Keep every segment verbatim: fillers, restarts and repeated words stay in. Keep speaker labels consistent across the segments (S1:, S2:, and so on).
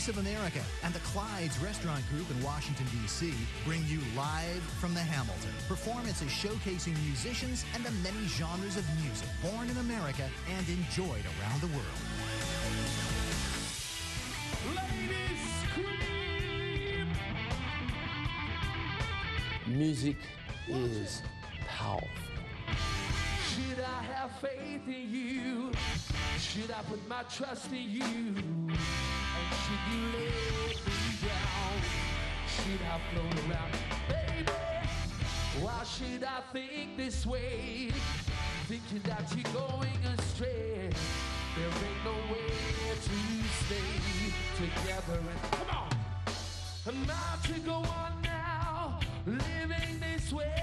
S1: Voice of America and the Clyde's Restaurant Group in Washington, D C bring you Live from the Hamilton. Performances showcasing musicians and the many genres of music born in America and enjoyed around the world.
S2: Ladies scream!
S3: Music is powerful.
S2: Should I have faith in you? Should I put my trust in you? And should you let me down? Should I float around? Baby, why should I think this way? Thinking that you're going astray. There ain't no way to stay together. And come on! I'm not to go on now, living this way.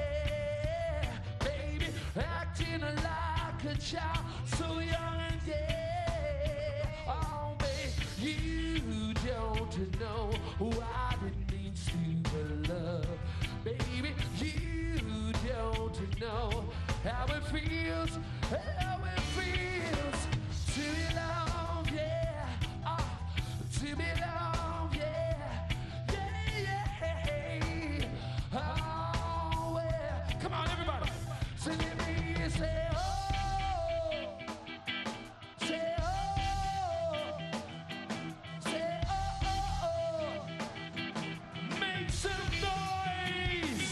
S2: Baby, acting like a child, so young and gay. Oh, babe, you don't know what it means to be loved. Baby, you don't know how it feels, how it feels to be loved, yeah. Oh, to be loved, yeah. Yeah, yeah. Oh, well. Come on, everybody. So let me say, oh. Say, oh. Say, oh, oh, oh. Make some noise.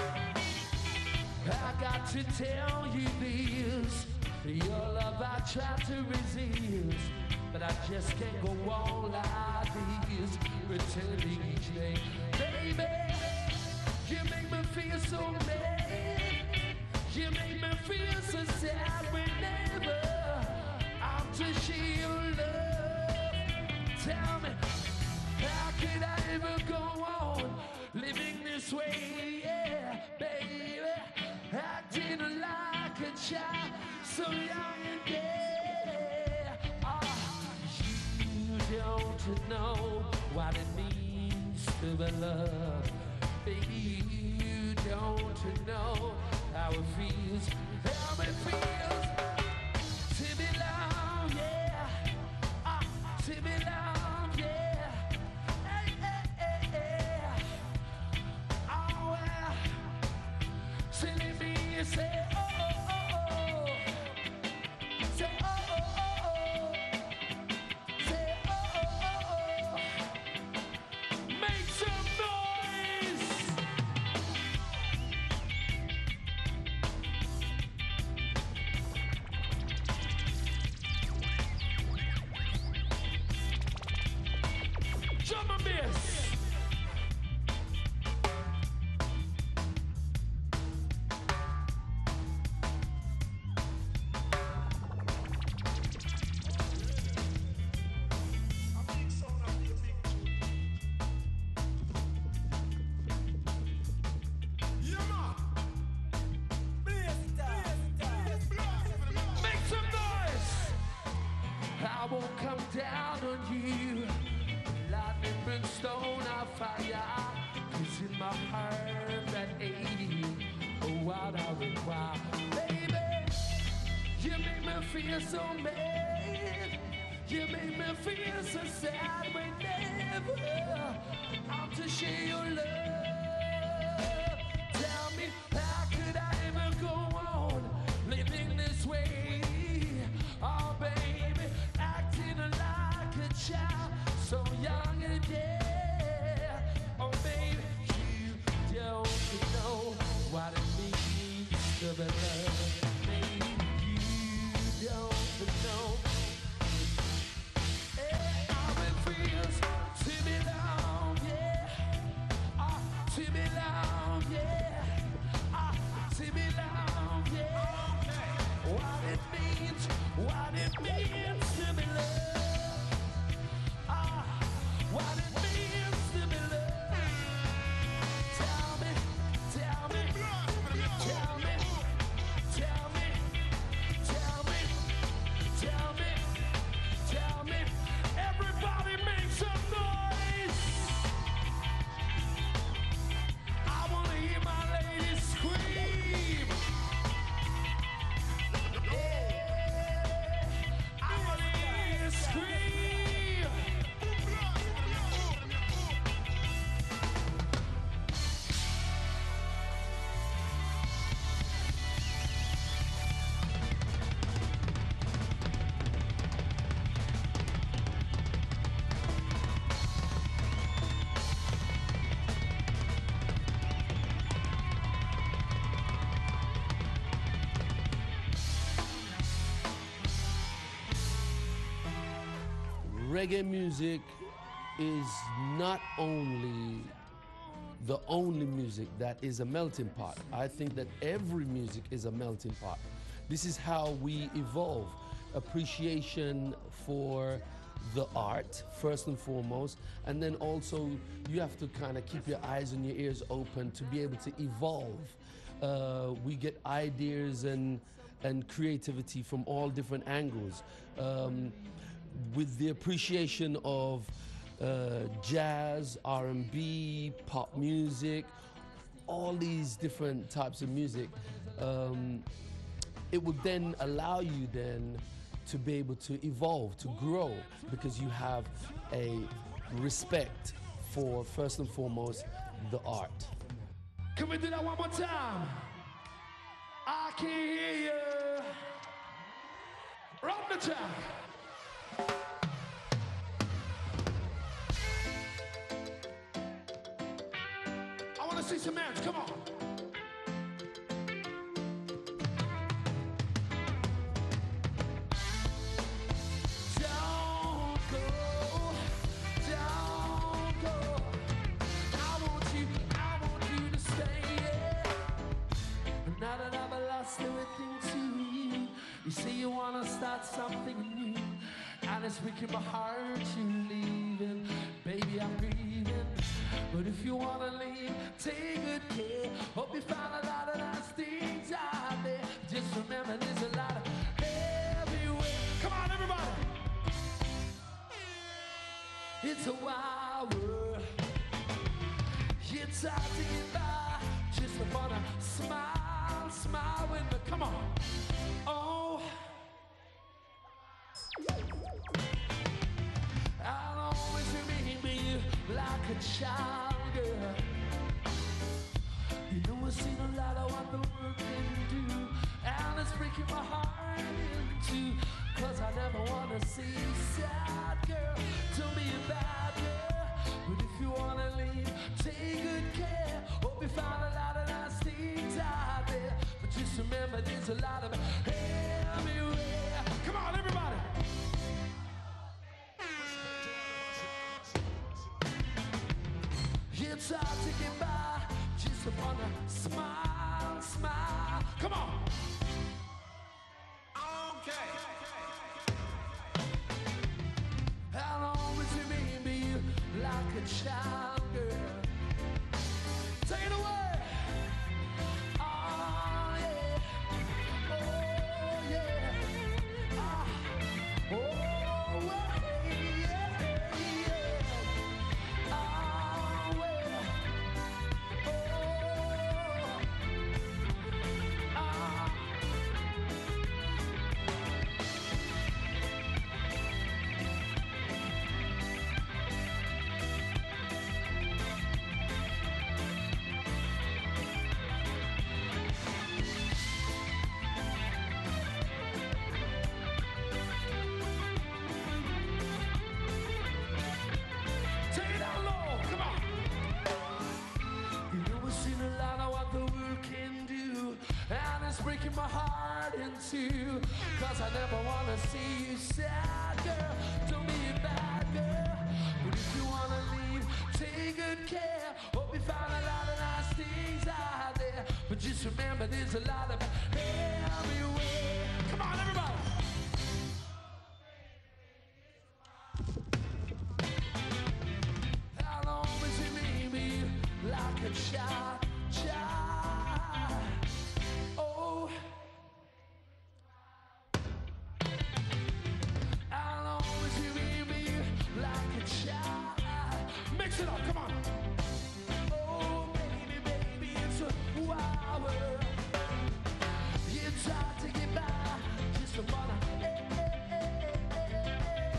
S2: I got to tell you this. Your love I try to resist, but I just can't go on like this, pretending each day. Baby, you make me feel so bad. You make me feel so sad whenever I'm to share your love. Tell me, how could I ever go on living this way? Yeah, baby, acting like a child, so young and gay. Ah, you don't know what it means to be loved. Baby, you don't know how it feels, how it feels to be loved, yeah. Ah, to be loved, yeah. Hey, hey, hey, hey. Oh, well. So let me say, oh, oh, oh, oh. Say, oh, oh, oh, oh. Say, oh, oh, oh, oh. Make some noise. Drum and bass. Make some noise. I won't come down on you. Lightning, brimstone, I'll fire. Cause in my heart that ache, oh, what I require. Baby, you make me feel so bad. You make me feel so sad whenever I'm to share your love. Tell me, how could I ever go on living this way? Oh, baby, acting like a child, so young and yeah. Oh, baby, you don't know what it means to be loved. Baby, you don't know how it feels to be loved, yeah. Ah, to be loved, yeah. Ah, to be loved, yeah. What it means, what it means to be loved. Ah, what it means to be loved. Tell me, tell me, tell me,
S3: reggae music is not only the only music that is a melting pot. I think that every music is a melting pot. This is how we evolve. Appreciation for the art, first and foremost, and then also you have to kind of keep your eyes and your ears open to be able to evolve. Uh, we get ideas and, and creativity from all different angles. Um, with the appreciation of uh, jazz, R and B, pop music, all these different types of music, um, it would then allow you then to be able to evolve, to grow, because you have a respect for, first and foremost, the art.
S2: Can we do that one more time? I can hear you. Run the track. I want to see some hands, come on. You say you wanna start something new, and it's breaking my heart you're leaving. Baby, I'm grieving, but if you wanna leave, take good care. Hope you find a lot of nice things out there. Just remember there's a lot of everywhere. Come on, everybody. It's a wild world. It's hard to get by. Just wanna smile, smile with me. Come on. Oh, I'll always remember you like a child, girl. You know I've seen a lot of what the world can do, and it's breaking my heart in two. Cause I never wanna see you sad, girl. Don't be a bad girl, but if you wanna leave, take good care. Hope you find a lot of nice things out there. But just remember there's a lot of everywhere. Come on, everybody. It's hard to get by. Just wanna smile, smile. Come on. Okay. I'll always remember you like a child, girl. Take it away. Breaking my heart in two, cause I never wanna see you sad, girl. Don't be a bad girl, but if you wanna leave, take good care. Hope you find a lot of nice things out there, but just remember there's a lot of everywhere. Come on, everybody. I'll always remember you like a child, child. Mix it up, come on. Oh, baby, baby, it's a wild world. It's hard to get by, just a wanna. Hey, hey, hey, hey,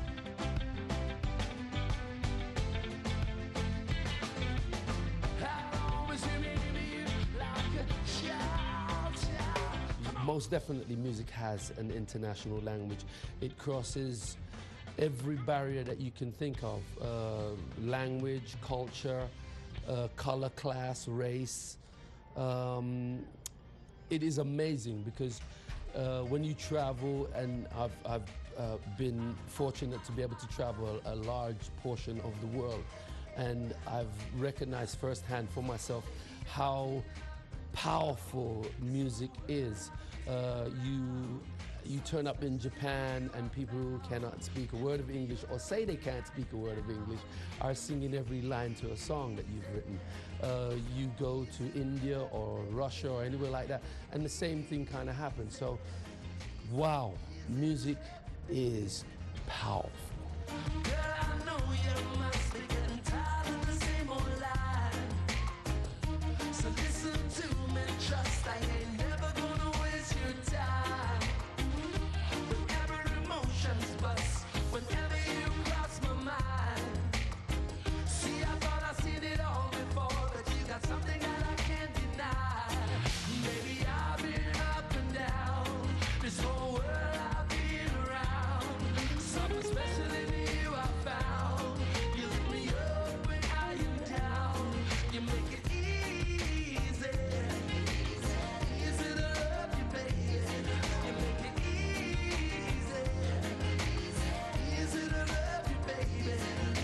S2: hey. I'll always remember you like a child, child.
S3: Most definitely music has an international language. It crosses every barrier that you can think of, uh, language, culture, uh, color, class, race. Um, it is amazing because uh, when you travel, and I've, I've uh, been fortunate to be able to travel a large portion of the world, and I've recognized firsthand for myself how powerful music is. Uh, you you turn up in Japan and people who cannot speak a word of English or say they can't speak a word of English are singing every line to a song that you've written. Uh, you go to India or Russia or anywhere like that, and the same thing kind of happens. So, wow, music is powerful.
S2: Girl, I know you must be getting tired of the same old lie. So listen to me, trust I ain't never gonna waste your time. Whenever emotions bust, whenever you cross my mind. See, I thought I seen it all before, but you got something that I can't deny. Baby, I've been up and down, this whole world I've been around. Something special in you I found. You lift me up when I am down. You make it easy, easy to love you, baby. You make it easy, easy to love you, baby.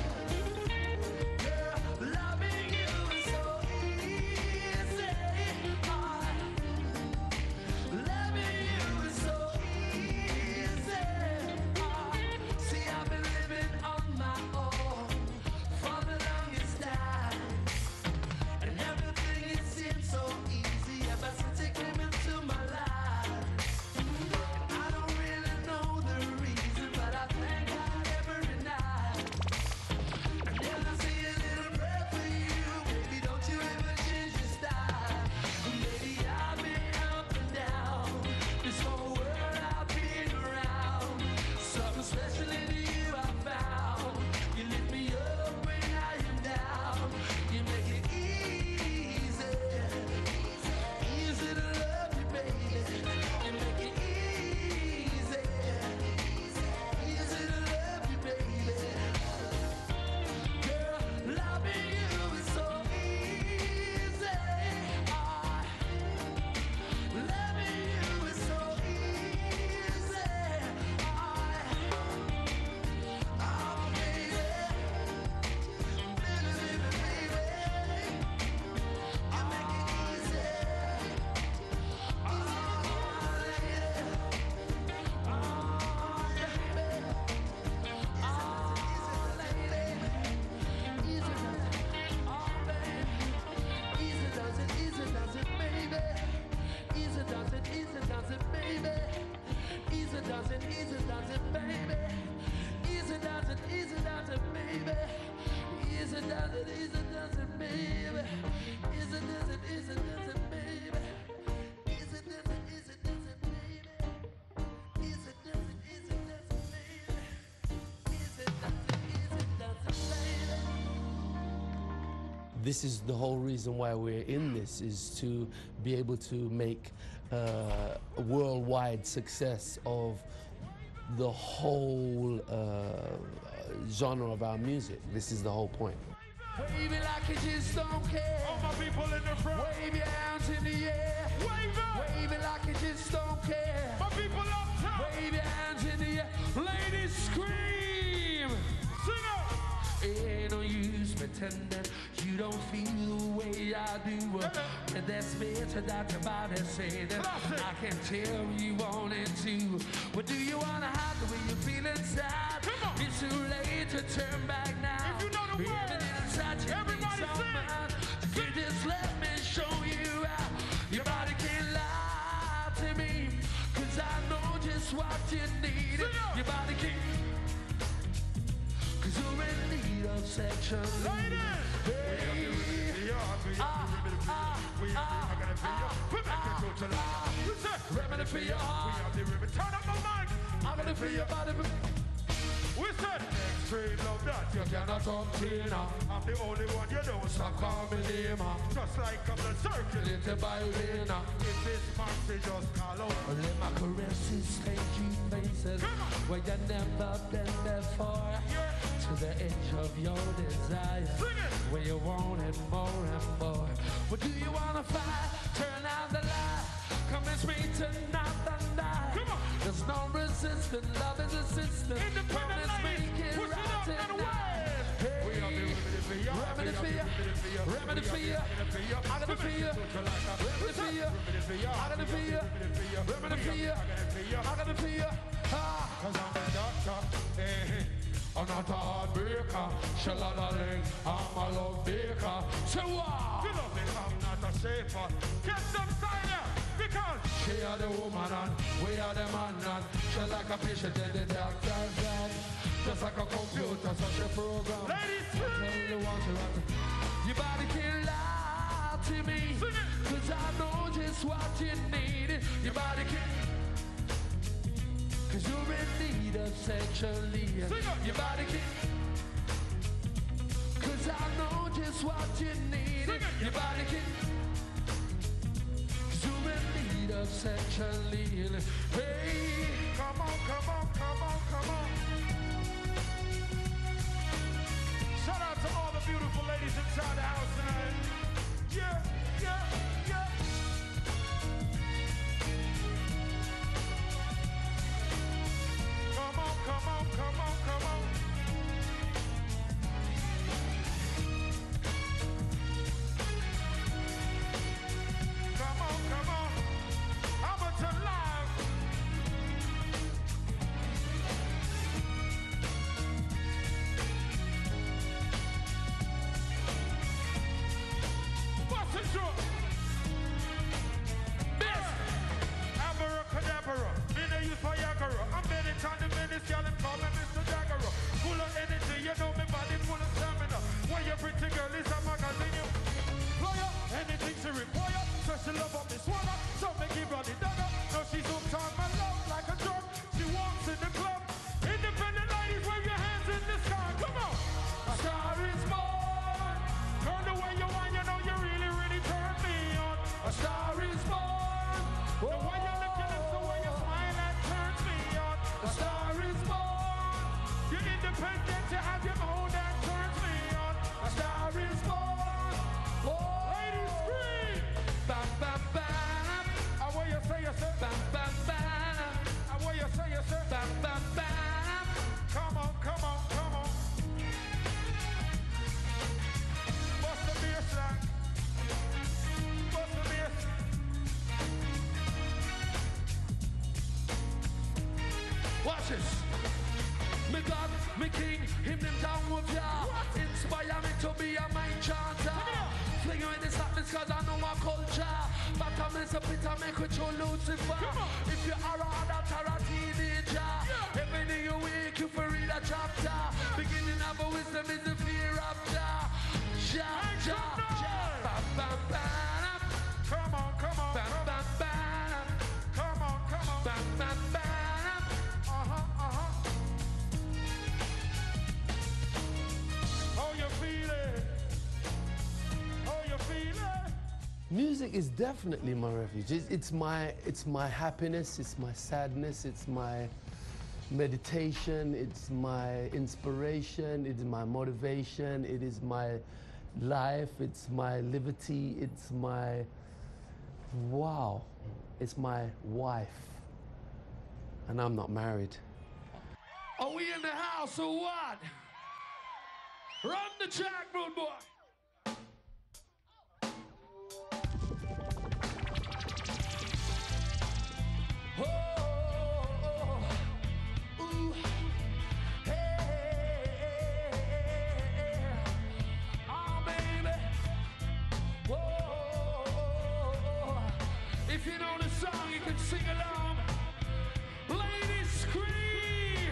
S2: Girl, loving you is so easy. Ah, loving you is so easy. Ah, see, I've been living on my own for the longest time, and everything it seems so easy ever since it came into my life. I don't really know the reason, but I thank God every night. And then I say a little prayer for you, baby, don't you ever change your style. Baby, I've been up and down, this whole world I've been around. Something special in you I found. You lift me up when I am down. You make it easy, easy to love you, baby. You make it easy, easy to love you, baby. Girl, loving you is so easy. Ah, loving you is so easy. Ah, oh, baby, baby, baby, baby, you make it easy. Oh, lady, oh, baby, oh, lady, easy does it, oh, baby, easy does it, easy does it, baby, easy does it, easy does it, baby, easy does it, easy does it, baby, easy does it, easy does it, baby, easy does it, easy does it, baby, easy does it, easy does it, baby, easy does it, easy does it, baby, easy does it, easy does it, baby, easy does it, easy does it, baby.
S3: This is the whole reason why we're in this, is to be able to make uh, a worldwide success of the whole uh, genre of our music. This is the whole point.
S2: Wave it like you just don't care.
S4: All my people in the front.
S2: Wave your hands in the air.
S4: Wave it.
S2: Wave it like you just don't care.
S4: My people up top.
S2: Wave your hands in the air. Ladies, scream.
S4: Sing up.
S2: It ain't no use pretending you don't feel the way I do. And that's better that your body say that I can tell you wanted to. But do you wanna hide the way you feel inside?
S4: Come on.
S2: It's too late to turn back now.
S4: If you know the words,
S2: Even inside you
S4: everybody
S2: think so
S4: sing.
S2: much. You just let me show you out. Your body can't lie to me, 'cause I know just what you need.
S4: Sing up.
S2: Your body can't, 'cause you're in need of section.
S4: Ladies.
S2: Hey. Ah, ah, ah, remedy for your heart.
S4: Turn up my mic.
S2: I'm gonna feel your body.
S4: We said extreme love that you
S2: Cannot talk clean up.
S4: I'm the only one you know.
S2: So call me name up.
S4: Just like I'm the circle.
S2: Little by winner.
S4: If this mercy just call out.
S2: Let my caresses take you places where you never been before. To the edge of your desire,
S4: Sing it.
S2: where you want it more and more. But do you wanna fight? Turn out the light. Come and me tonight and night.
S3: consistent. Love is a system.
S2: Independent ladies, push it up and wave. We are the remedy for you.
S3: Remedy for you. I got the fear. Remedy for you. I got the fear. Remedy for you. I got the fear.
S2: Cause I'm a doctor, eh. I'm not a heartbreaker. Shalalaling, I'm a love maker.
S3: So what?
S2: You love me, I'm not a safer. Get some fire, because she are the woman and we are the man and she like a patient in the doctor's hand. Just like a computer, such a program. Ladies, tell you what you want.
S3: Your body can lie to me, cause I know just what you need. Your body can, cause you're in need of sexually. Your body can, cause I know just what you need. Your body can, cause you're in need of sexually. Hey,
S2: come on, come on, come on, come on. Shout out to all the beautiful ladies inside the house tonight. Yeah, yeah, yeah. Come on, come on, come on, come on. Come on, come on. I'm a to live. What's it true? This Abracadabra, in the youth Viagra. I'm Bennett on the menace, y'all call me Mister Jagger. Full of energy, you know me body full of stamina. When your pretty girl is a magazine, you fire anything she require. So she love up me swallow, so me give her the dagger. Now she's hooked on my love like a drug. She walks in the club. Independent ladies, wave your hands in the sky. Come on. A star is born. Turn the way you want, you know you really, really turn me on. A star is born. The way you're looking at the way you smile, that turns me on. A star is born. You're independent, you have your own, that turns me on. A star is born. Oh, ladies scream.
S3: bam, bam, bam.
S2: I want you say, you say.
S3: Bam, bam, bam.
S2: I want you say, you say.
S3: Bam, bam, bam.
S2: Come on, come on, come on. Bust the baseline. Bust the bass.
S3: Watch this. Me God, me King, him them down with ya. Inspire me to be a mind chanter. Fling you in the sadness cause I know my culture. But I'm in a pit and make with you Lucifer. If you are a adult or a teenager, every day you wake you for read a chapter. Beginning of a wisdom is the fear of Jah. Jah, Jah, Jah. Bam, bam, bam.
S2: Come on, come on,
S3: Bam,
S2: come on.
S3: bam, bam.
S2: Come on, come on.
S3: Bam, bam, bam.
S2: Uh-huh, uh-huh. How you feeling? How you feeling?
S3: Music is definitely my refuge. It's, it's my, it's my happiness, it's my sadness, it's my meditation, it's my inspiration, it's my motivation, it is my life, it's my liberty, it's my, wow, it's my wife. And I'm not married. Are we in the house or what? Run the track, rude boy. Oh, oh, oh, ooh, hey, oh, baby. Whoa, if you know the song, you can sing along. Ladies, scream.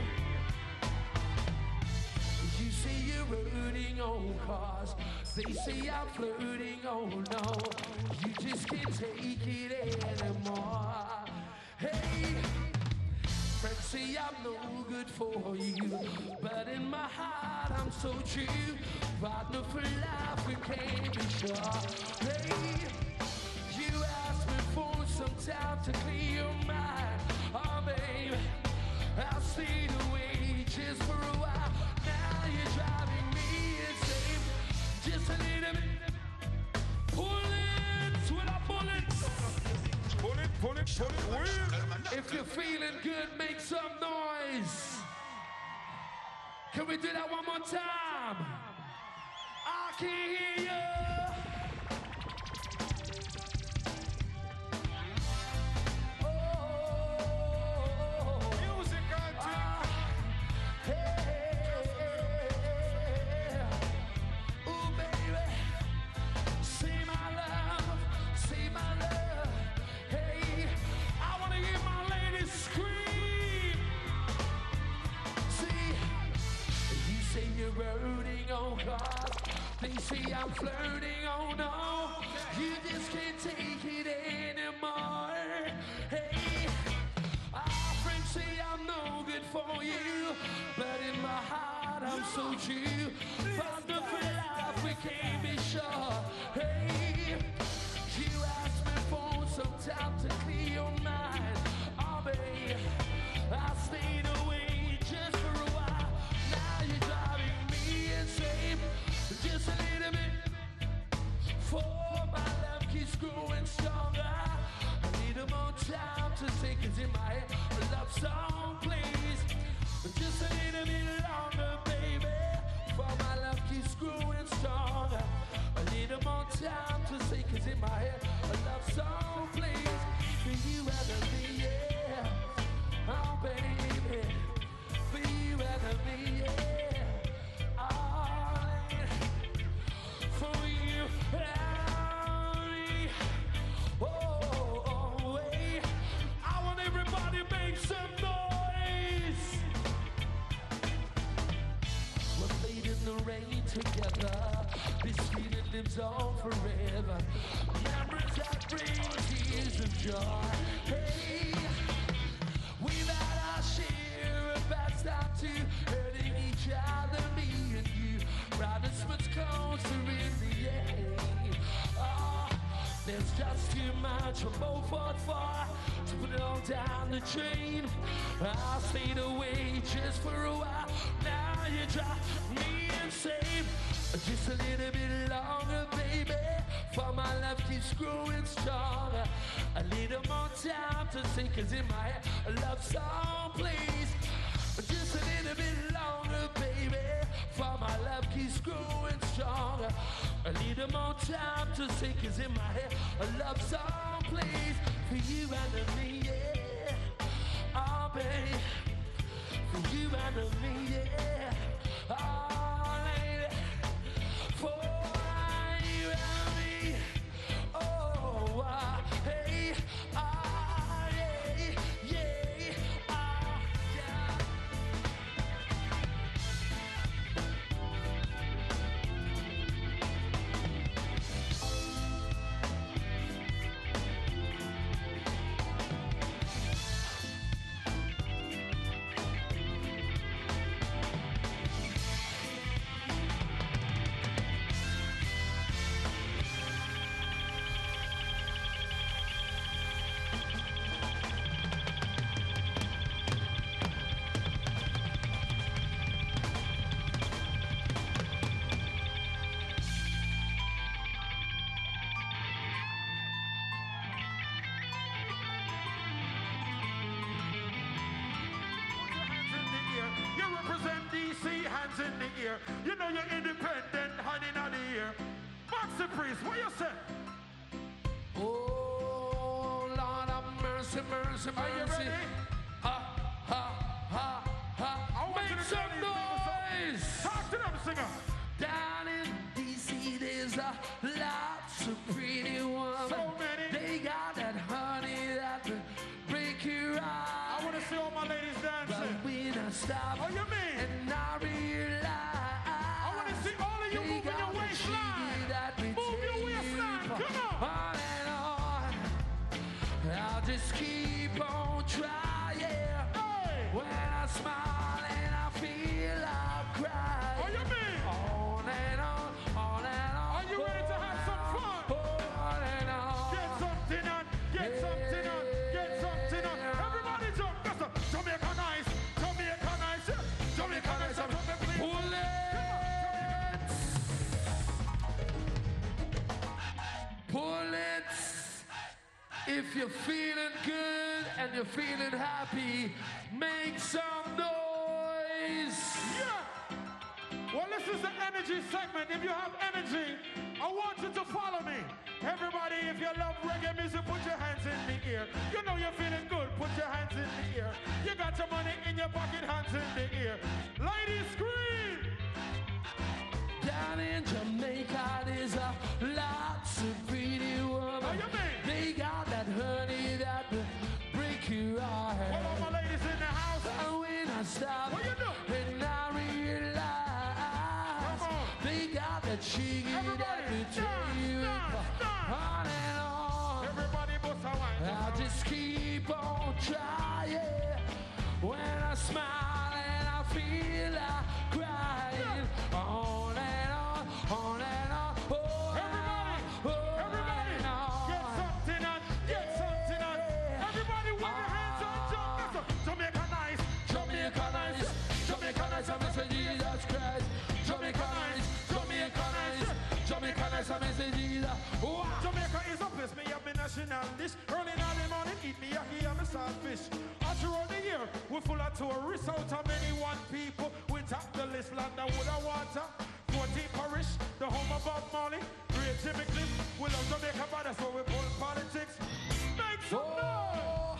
S3: You say you're rooting on cars. They say I'm flirting, oh no. You just can't take it anymore. Hey, friends say I'm no good for you, but in my heart I'm so true. Partner for life, we can't be sure. Hey, you asked me for some time to clear your mind. Oh, babe, I'll stay away just for a while. Now you're driving me insane. Just a little bit. Bullets with a bullet.
S2: Pull it, pull it, pull it, wheel.
S3: If you're feeling good, make some noise.
S2: noise. Can we do that one more time? I can hear you. They say I'm flirting, oh no, you just can't take it anymore. Hey, our friends say I'm no good for you, but in my heart I'm so true. Found the life we can't be sure. Hey, you asked me for some time to clear your mind. Oh babe, I stayed away just for a while. Now you're driving me insane. Just a little bit, for my love keeps growing stronger. I need more time to take it in my head. A love song, please. Just a little bit longer, baby. For my love keeps growing stronger. I need more time to take it in my head. A love song, please. For you and me, yeah. Oh, baby. For you and me, yeah. For you and me. Oh, oh, oh, hey. I want everybody to make some noise. We're played in the rain together. This feeling lives on forever. Memories that bring tears of joy. Hey, we've had our share of bad stuff too, hurting each other, me and you. Brought us much closer in the end. Oh, there's just too much for both fought for to put it all down the drain. I stayed away just for a while. Now you drive me insane. Just a little bit longer, baby. For my love keeps growing stronger. A little more time to think is in my head. A love song, please. Just a little bit longer, baby. For my love keeps growing stronger. A little more time to think is in my head. A love song, please. For you and me, yeah. Oh, baby. For you and me, yeah. Oh, lady. For you and me. Oh, ah, hey. Ah, yeah, yeah. Ah, yeah.
S4: In the ear, you know you're independent, honey, not the ear. Maxi Priest, what you say?
S2: Oh, Lord of mercy, mercy, mercy.
S4: Are you ready?
S2: Ha, ha, ha, ha.
S4: I want you
S2: Make
S4: to
S2: some
S4: tell these
S2: noise.
S4: people, talk to them, singer.
S2: Down in D C there's a lots of pretty women.
S4: So many.
S2: They got that honey that will break your heart.
S4: I want to see all my ladies
S2: But
S4: dancing.
S2: when I stop
S4: Oh, you mean?
S2: and I realize
S4: I want to see all of you
S2: they
S4: moving
S2: got
S4: your
S2: the
S4: waistline.
S2: shit that will
S4: Move your
S2: take
S4: waistline,
S2: you
S4: come on.
S2: on and on. I'll just keep on trying.
S4: Hey.
S2: When I smile and I feel I cry.
S4: Oh, you mean?
S2: On and on, on and on.
S4: Are you ready to have some fun?
S2: On and on.
S4: Get something on, get something on, get something on. Everybody jump, that's a Jamaica nice, Jamaica nice, yeah. Jamaica nice, I'm talking please.
S2: Pull it. Pull it. If you're feeling good and
S3: you're feeling happy, make some noise.
S4: Yeah. Well, this is the energy segment. If you have energy, I want you to follow me. Everybody, if you love reggae music, put your hands in the air. You know you're feeling good, put your hands in the air. You got your money in your pocket, hands in the air. Ladies, scream!
S3: Down in Jamaica, there's a lots of pretty women.
S4: How you mean?
S3: They got that honey that will break your heart.
S4: All of my ladies in the house.
S3: And when I stop,
S4: What you do?
S3: and I realize
S4: Come on.
S3: they got that chicken that
S4: Everybody,
S3: will take you
S4: dance, dance.
S3: on and on.
S4: Everybody bust a wine.
S3: I'll just keep on trying. When I smile and I feel like crying, on and on, on and on. Oh,
S4: Everybody,
S3: oh,
S4: everybody,
S3: and on.
S4: get something on, get something on. Everybody with your hands on, jump. That's a Jamaica nice,
S3: Jamaica nice, Jamaica nice, I'm say Jesus Christ. Jamaica nice, Jamaica nice, Jamaica nice, I'm say Jesus. Wow.
S4: Jamaica is a place, me have me national dish. Early in the morning, eat me yaki and me saltfish. All throughout the year, we full of tourists. Out of many one people, we top the list. Land of wood and water, fourteen parish, the home of Bob Marley, great Jimmy Cliff. We love Jamaica, but that's where we pull politics. Make some noise!
S3: Oh,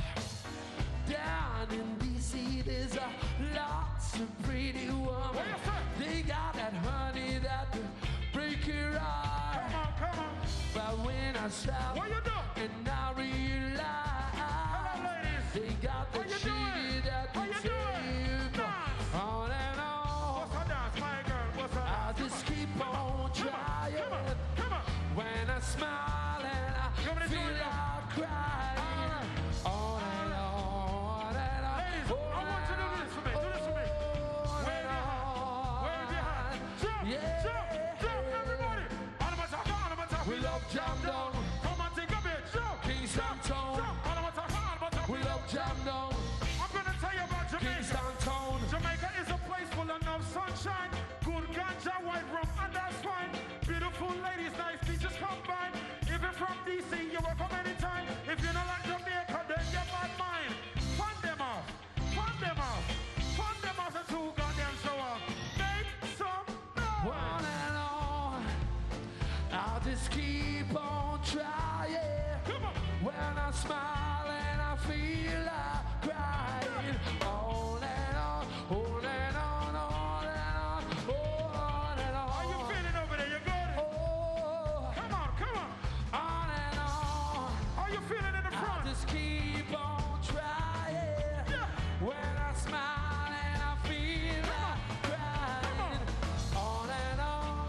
S3: down in D C there's a lots of pretty women.
S4: What you say?
S3: They got that honey that will break your
S4: Come
S3: heart.
S4: on, come on.
S3: But when I stop
S4: What you do?
S3: and I realize
S4: Hello, ladies.
S3: they got the
S4: How you
S3: chicken
S4: doing?
S3: that
S4: How
S3: will
S4: you
S3: take
S4: doing?
S3: you
S4: Dance.
S3: on and on.
S4: What's her dance, my girl? What's her
S3: I'll
S4: dance?
S3: just keep on
S4: Come on,
S3: trying.
S4: come on, come on.
S3: When I smile and I
S4: You want me to do
S3: feel
S4: it now?
S3: like crying. On and on and on.
S4: Ladies, I want you to do this for me. Do this for me. Wave your hand. Wave your hand. Jump,
S3: Yeah.
S4: jump, jump, everybody. On the attack, on the attack.
S3: We love Jam Down.
S4: Come on, take a bit. Jump,
S3: Kingston
S4: jump,
S3: Town.
S4: jump. On the attack, on the attack.
S3: We love Jam Down.
S4: I'm gonna tell you about Jamaica.
S3: Kingston Town.
S4: Jamaica is a place full of enough sunshine, good ganja, white rum, and that's fine. Beautiful ladies, nice beaches combined. If you're from D C, you're welcome anytime. If you don't like Jamaica, then you're bad mind. Fun them off, fun them off, fun them off and two goddamn show off. Make some noise.
S3: On and on. I'll just keep on trying.
S4: Come on.
S3: When I smile and I feel like crying. On and on, on and on, on and on, on and on.
S4: How you feeling over there? You good?
S3: Oh,
S4: Come on, come on.
S3: on and on.
S4: How you feeling in the
S3: I'll
S4: front?
S3: just keep on trying.
S4: Yeah.
S3: When I smile and I feel like crying. On and on,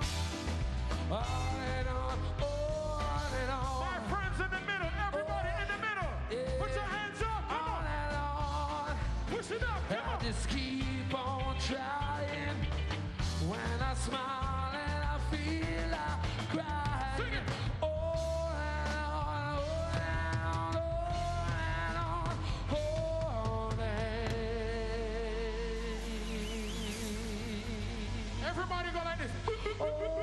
S3: on and on, on and on.
S4: My friends in the middle, everybody in the middle. Put your hands up. Come
S3: On
S4: on.
S3: and on.
S4: Push it up. Come
S3: I
S4: on.
S3: just keep on trying. When I smile and I feel like crying.
S4: Sing it.
S3: On and on, on and on, on and on.
S4: Everybody go like this.
S3: Oh,